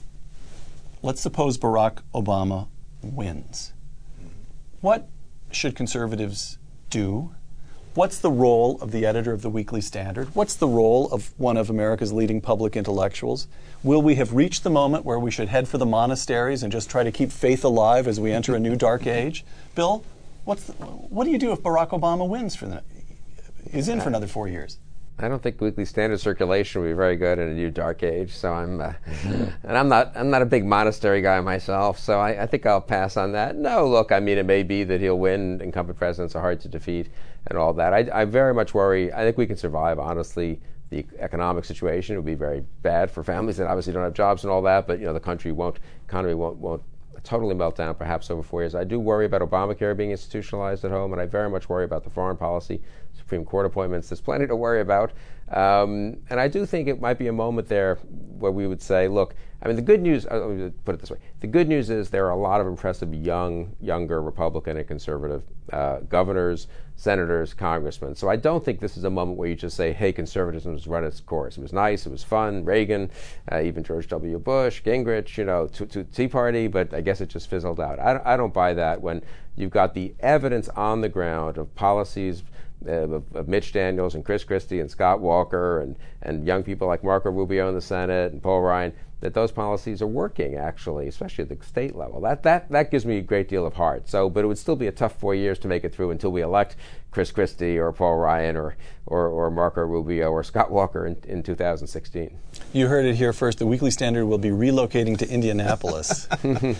let's suppose Barack Obama wins. Mm-hmm. What should conservatives do? What's the role of the editor of the Weekly Standard? What's the role of one of America's leading public intellectuals? Will we have reached the moment where we should head for the monasteries and just try to keep faith alive as we enter a new dark age? Bill, what's the, what do you do if Barack Obama wins for the is in for another four years? I don't think Weekly Standard circulation will be very good in a new dark age. So I'm, uh, and I'm not, I'm not a big monastery guy myself. So I, I think I'll pass on that. No, look, I mean, it may be that he'll win. Incumbent presidents are hard to defeat, and all that. I, I very much worry. I think we can survive. Honestly, the economic situation will be very bad for families that obviously don't have jobs and all that. But you know, the country won't, economy won't, won't totally melt down. Perhaps over four years. I do worry about Obamacare being institutionalized at home, and I very much worry about the foreign policy. Supreme Court appointments. There's plenty to worry about. Um, and I do think it might be a moment there where we would say, look, I mean, the good news, uh, let me put it this way. The good news is there are a lot of impressive young, younger Republican and conservative uh, governors, senators, congressmen. So I don't think this is a moment where you just say, hey, conservatism has run its course. It was nice, it was fun, Reagan, uh, even George W. Bush, Gingrich, you know, to, to Tea Party, but I guess it just fizzled out. I, I don't buy that when you've got the evidence on the ground of policies Uh, of, of Mitch Daniels and Chris Christie and Scott Walker and, and young people like Marco Rubio in the Senate and Paul Ryan, that those policies are working, actually, especially at the state level. That that that gives me a great deal of heart. So, but it would still be a tough four years to make it through until we elect Chris Christie or Paul Ryan or or, or Marco Rubio or Scott Walker in, in two thousand sixteen. You heard it here first. The Weekly Standard will be relocating to Indianapolis.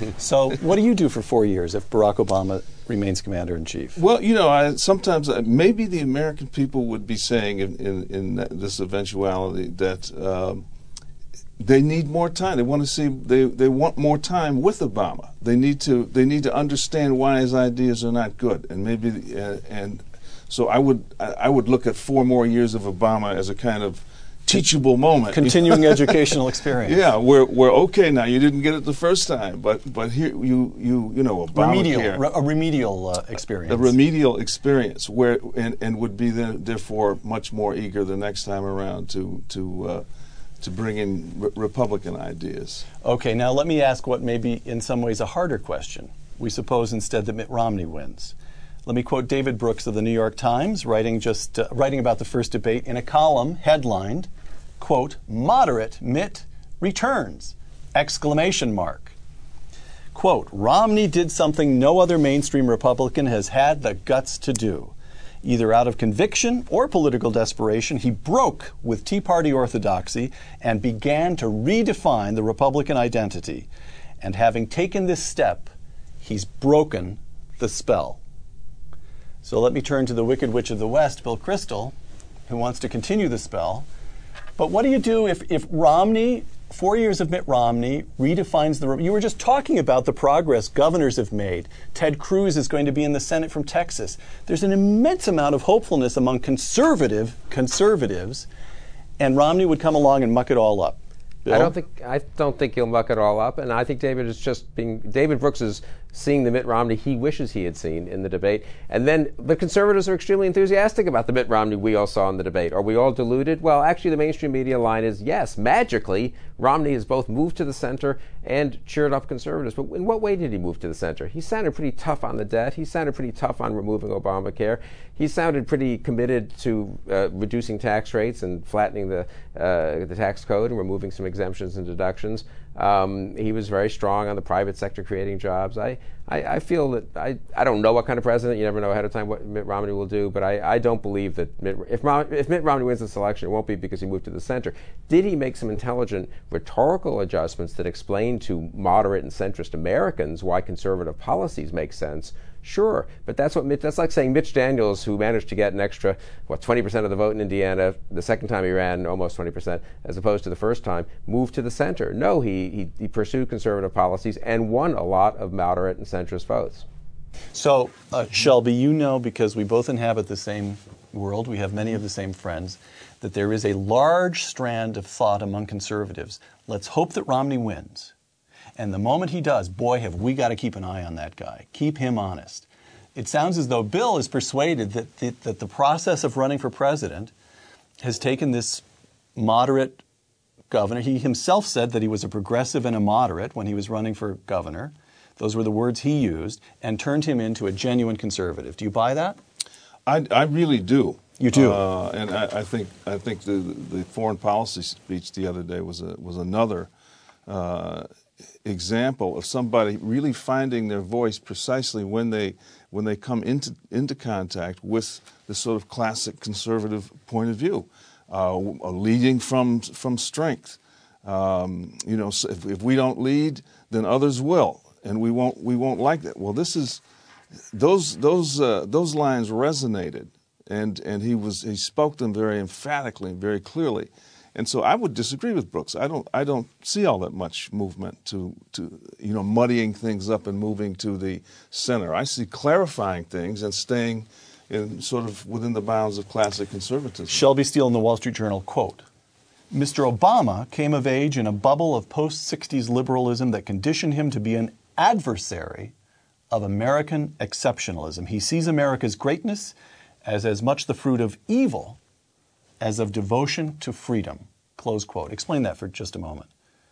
So what do you do for four years if Barack Obama remains commander-in-chief? Well, you know, I, sometimes uh, maybe the American people would be saying in, in, in this eventuality that um, they need more time. They want to see. They, they want more time with Obama. They need to. They need to understand why his ideas are not good, and maybe uh, and so I would. I would look at four more years of Obama as a kind of teachable moment. Continuing educational experience. Yeah, we're we're okay now. You didn't get it the first time, but but here you you you know remedial Obamacare, re- a remedial uh, experience. a remedial experience where and, and would be then therefore much more eager the next time around to to uh, to bring in re- Republican ideas. Okay, now let me ask what may be in some ways a harder question. We suppose instead that Mitt Romney wins. Let me quote David Brooks of the New York Times, writing just uh, writing about the first debate in a column headlined, quote, "Moderate Mitt returns!" Exclamation mark. Quote, "Romney did something no other mainstream Republican has had the guts to do. Either out of conviction or political desperation, he broke with Tea Party orthodoxy and began to redefine the Republican identity. And having taken this step, he's broken the spell." So let me turn to the Wicked Witch of the West, Bill Kristol, who wants to continue the spell. But what do you do if, if Romney, four years of Mitt Romney, redefines the... You were just talking about the progress governors have made. Ted Cruz is going to be in the Senate from Texas. There's an immense amount of hopefulness among conservative conservatives, and Romney would come along and muck it all up. Bill? I don't think I don't think he'll muck it all up, and I think David is just being David Brooks is seeing the Mitt Romney he wishes he had seen in the debate, and then the conservatives are extremely enthusiastic about the Mitt Romney we all saw in the debate. Are we all deluded? Well, actually, the mainstream media line is yes, magically Romney has both moved to the center and cheered up conservatives. But in what way did he move to the center? He sounded pretty tough on the debt. He sounded pretty tough on removing Obamacare. He sounded pretty committed to uh, reducing tax rates and flattening the uh, the tax code and removing some exemptions and deductions. Um, he was very strong on the private sector creating jobs. I, I, I feel that I, I don't know what kind of president. You never know ahead of time what Mitt Romney will do. But I, I don't believe that Mitt, if, if Mitt Romney wins this election, it won't be because he moved to the center. Did he make some intelligent rhetorical adjustments that explain to moderate and centrist Americans why conservative policies make sense? Sure, but that's what Mitch, that's like saying Mitch Daniels, who managed to get an extra, what, twenty percent of the vote in Indiana the second time he ran, almost twenty percent, as opposed to the first time, moved to the center. No, he, he, he pursued conservative policies and won a lot of moderate and centrist votes. So, uh, Shelby, you know, because we both inhabit the same world, we have many of the same friends, that there is a large strand of thought among conservatives. Let's hope that Romney wins. And the moment he does, boy, have we got to keep an eye on that guy. Keep him honest. It sounds as though Bill is persuaded that the, that the process of running for president has taken this moderate governor. He himself said that he was a progressive and a moderate when he was running for governor. Those were the words he used, and turned him into a genuine conservative. Do you buy that? I, I really do. You do, uh, and I, I think I think the the foreign policy speech the other day was a, was another Uh, example of somebody really finding their voice precisely when they when they come into into contact with the sort of classic conservative point of view, uh, leading from from strength. Um, you know, so if, if we don't lead, then others will, and we won't we won't like that. Well, this is those those uh, those lines resonated, and and he was he spoke them very emphatically and very clearly. And so I would disagree with Brooks. I don't I don't see all that much movement to, to you know, muddying things up and moving to the center. I see clarifying things and staying in sort of within the bounds of classic conservatism. Shelby Steele in the Wall Street Journal, quote, "Mister Obama came of age in a bubble of post-sixties liberalism that conditioned him to be an adversary of American exceptionalism. He sees America's greatness as as much the fruit of evil as of devotion to freedom." Close quote. Explain that for just a moment.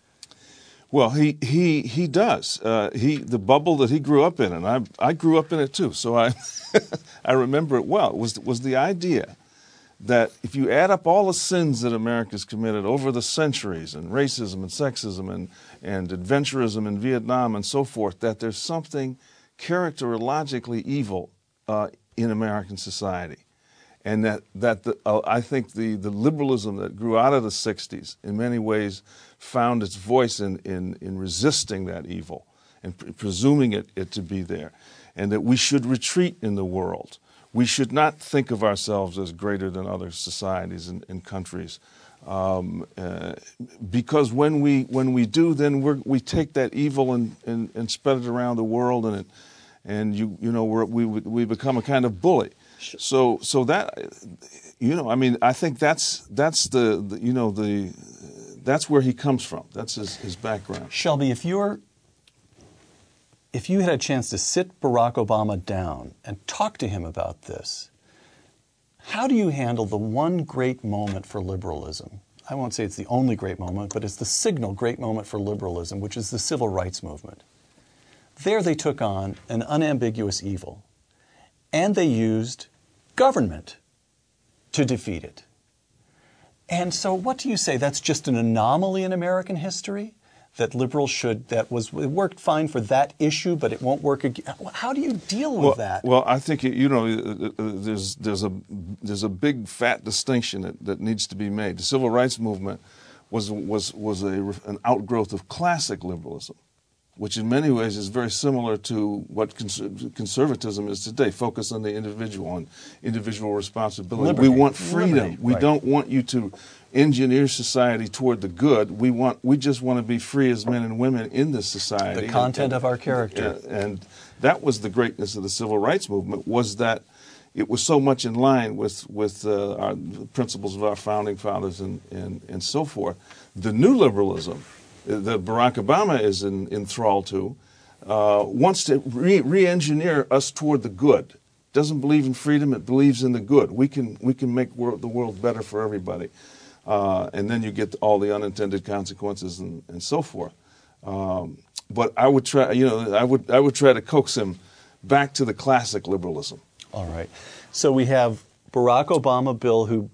Well, he he he does. Uh, he the bubble that he grew up in, and I I grew up in it too, so I I remember it well. Was was the idea that if you add up all the sins that America's committed over the centuries, and racism and sexism and and adventurism in Vietnam and so forth, that there's something characterologically evil uh, in American society. And that, that the, uh, I think the, the liberalism that grew out of the sixties in many ways found its voice in, in, in resisting that evil and pre- presuming it, it to be there. And that we should retreat in the world. We should not think of ourselves as greater than other societies and, and countries. Um, uh, because when we when we do, then we're, we take that evil and, and, and spread it around the world, and it, and you you know we're, we we become a kind of bully. So, so that, you know, I mean, I think that's that's the, the you know the that's where he comes from. That's his, his background. Shelby, if you're if you had a chance to sit Barack Obama down and talk to him about this, how do you handle the one great moment for liberalism? I won't say it's the only great moment, but it's the signal great moment for liberalism, which is the civil rights movement. There they took on an unambiguous evil, and they used government to defeat it. And so what do you say? That's just an anomaly in American history? That liberals should, that was, it worked fine for that issue, but it won't work again. How do you deal with well, that? Well, I think, you know, there's, there's, a, there's a big fat distinction that, that needs to be made. The civil rights movement was, was, was a, an outgrowth of classic liberalism, which in many ways is very similar to what cons- conservatism is today, focus on the individual, and individual responsibility. Liberty. We want freedom. Liberty, we right. don't want you to engineer society toward the good. We want. We just want to be free as men and women in this society. The content and, of our character. And, and that was the greatness of the civil rights movement, was that it was so much in line with, with uh, our, the principles of our founding fathers and, and, and so forth. The new liberalism that Barack Obama is in, enthralled to, uh, wants to re- re-engineer us toward the good. Doesn't believe in freedom, it believes in the good. We can we can make world, the world better for everybody. Uh, and then you get all the unintended consequences and, and so forth. Um, but I would try, you know, I would I would try to coax him back to the classic liberalism. All right. So we have Barack Obama, Bill, who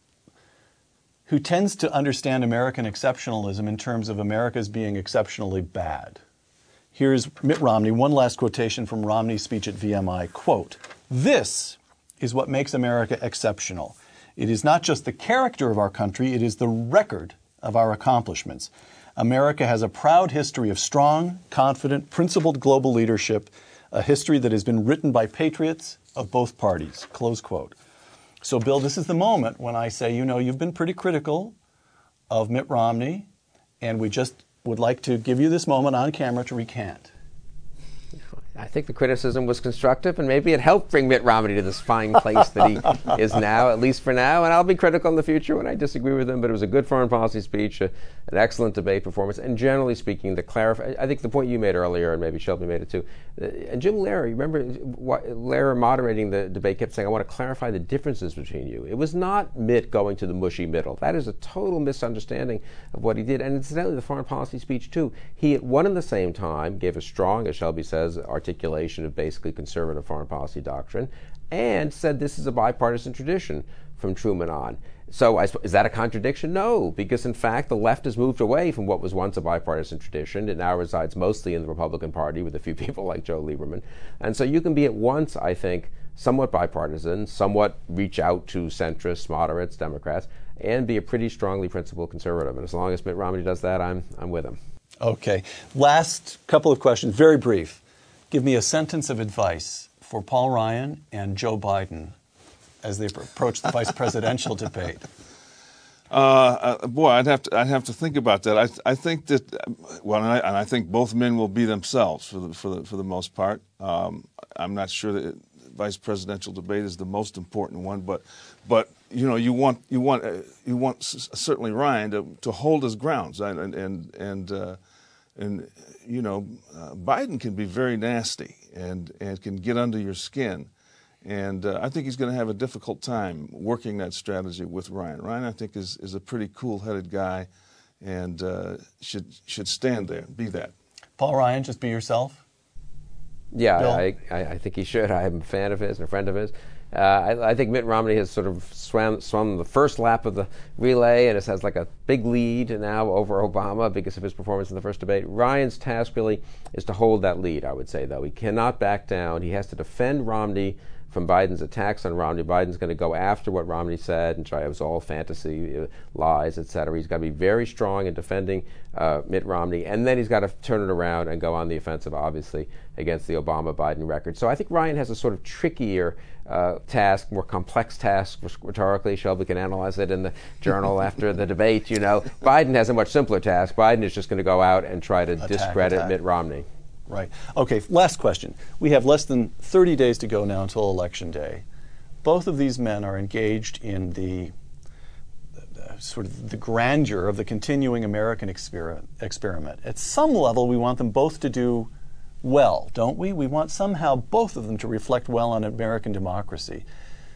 who tends to understand American exceptionalism in terms of America's being exceptionally bad. Here's Mitt Romney, one last quotation from Romney's speech at V M I, quote, "This is what makes America exceptional. It is not just the character of our country, it is the record of our accomplishments. America has a proud history of strong, confident, principled global leadership, a history that has been written by patriots of both parties," close quote. So, Bill, this is the moment when I say, you know, you've been pretty critical of Mitt Romney, and we just would like to give you this moment on camera to recant. I think the criticism was constructive, and maybe it helped bring Mitt Romney to this fine place that he is now, at least for now. And I'll be critical in the future when I disagree with him, but it was a good foreign policy speech, a, an excellent debate performance, and generally speaking, the clarify. I think the point you made earlier, and maybe Shelby made it too, uh, and Jim Lehrer, you remember Lehrer moderating the debate kept saying, "I want to clarify the differences between you." It was not Mitt going to the mushy middle. That is a total misunderstanding of what he did. And incidentally, the foreign policy speech too, he at one and the same time gave a strong, as Shelby says, articulation of basically conservative foreign policy doctrine, and said this is a bipartisan tradition from Truman on. So I, is that a contradiction? No, because in fact the left has moved away from what was once a bipartisan tradition. It now resides mostly in the Republican Party with a few people like Joe Lieberman. And so you can be at once, I think, somewhat bipartisan, somewhat reach out to centrists, moderates, Democrats, and be a pretty strongly principled conservative. And as long as Mitt Romney does that, I'm I'm with him. Okay. Last couple of questions, very brief. Give me a sentence of advice for Paul Ryan and Joe Biden as they approach the vice presidential debate. Uh, uh, boy, I'd have to I'd have to think about that. I I think that well, and I, and I think both men will be themselves for the for the for the most part. Um, I'm not sure that vice presidential debate is the most important one, but but you know you want you want uh, you want s- certainly Ryan to, to hold his grounds and and and and, uh, and you know uh, Biden can be very nasty and and can get under your skin. And uh, I think he's going to have a difficult time working that strategy with Ryan. Ryan, I think, is, is a pretty cool-headed guy and uh, should should stand there, be that. Paul Ryan, just be yourself. Yeah, Bill? I, I, I think he should. I'm a fan of his and a friend of his. Uh, I, I think Mitt Romney has sort of swam, swum the first lap of the relay and has like a big lead now over Obama because of his performance in the first debate. Ryan's task really is to hold that lead, I would say, though. He cannot back down. He has to defend Romney from Biden's attacks on Romney. Biden's going to go after what Romney said and try it was all fantasy, uh, lies, et cetera. He's got to be very strong in defending uh, Mitt Romney, and then he's got to turn it around and go on the offensive, obviously, against the Obama-Biden record. So I think Ryan has a sort of trickier uh, task, more complex task rhetorically. Shelby can analyze it in the journal after the debate, you know. Biden has a much simpler task. Biden is just going to go out and try to Attack, discredit attack. Mitt Romney. Right. Okay, last question. We have less than thirty days to go now until Election Day. both of these men are engaged in the uh, sort of the grandeur of the continuing American exper- experiment. At some level, we want them both to do well, don't we? We want somehow both of them to reflect well on American democracy.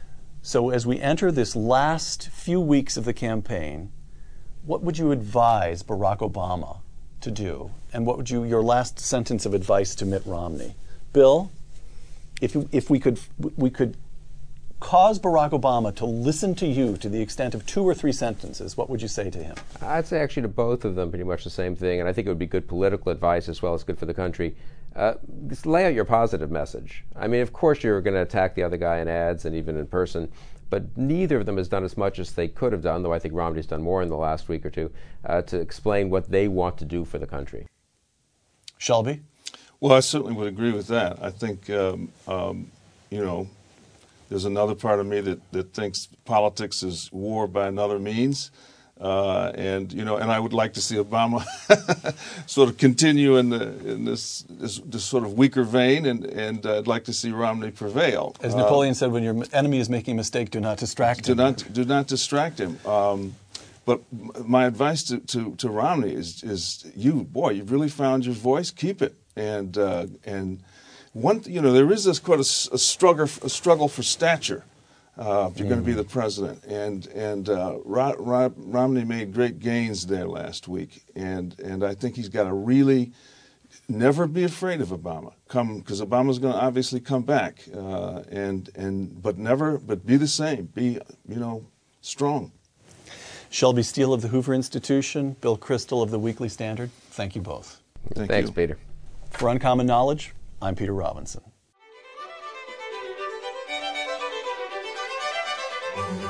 So as we enter this last few weeks of the campaign, what would you advise Barack Obama to do? And what would you, your last sentence of advice to Mitt Romney? Bill, if, you, if we could we could cause Barack Obama to listen to you to the extent of two or three sentences, what would you say to him? I'd say actually to both of them pretty much the same thing, and I think it would be good political advice as well as good for the country. Uh, just lay out your positive message. I mean, of course you're going to attack the other guy in ads and even in person, but neither of them has done as much as they could have done, though I think Romney's done more in the last week or two, uh, to explain what they want to do for the country. Shelby? Well, I certainly would agree with that. I think, um, um, you know, there's another part of me that, that thinks politics is war by another means. Uh, and, you know, and I would like to see Obama sort of continue in, the, in this, this this sort of weaker vein, and, and uh, I'd like to see Romney prevail. As uh, Napoleon said, when your enemy is making a mistake, do not distract do him. Not, do not distract him. Um, but my advice to, to, to Romney is, is you, boy, you've really found your voice. Keep it. And, uh, and one, you know, there is this quite a, a, struggle, a struggle for stature. Uh, if you're mm. going to be the president, and and uh, Ro- Ro- Romney made great gains there last week, and and I think he's got to really never be afraid of Obama. Come, because Obama's going to obviously come back, uh, and and but never, but be the same. Be you know strong. Shelby Steele of the Hoover Institution, Bill Kristol of the Weekly Standard. Thank you both. Thank Thanks, you. Peter. For Uncommon Knowledge, I'm Peter Robinson. Thank you.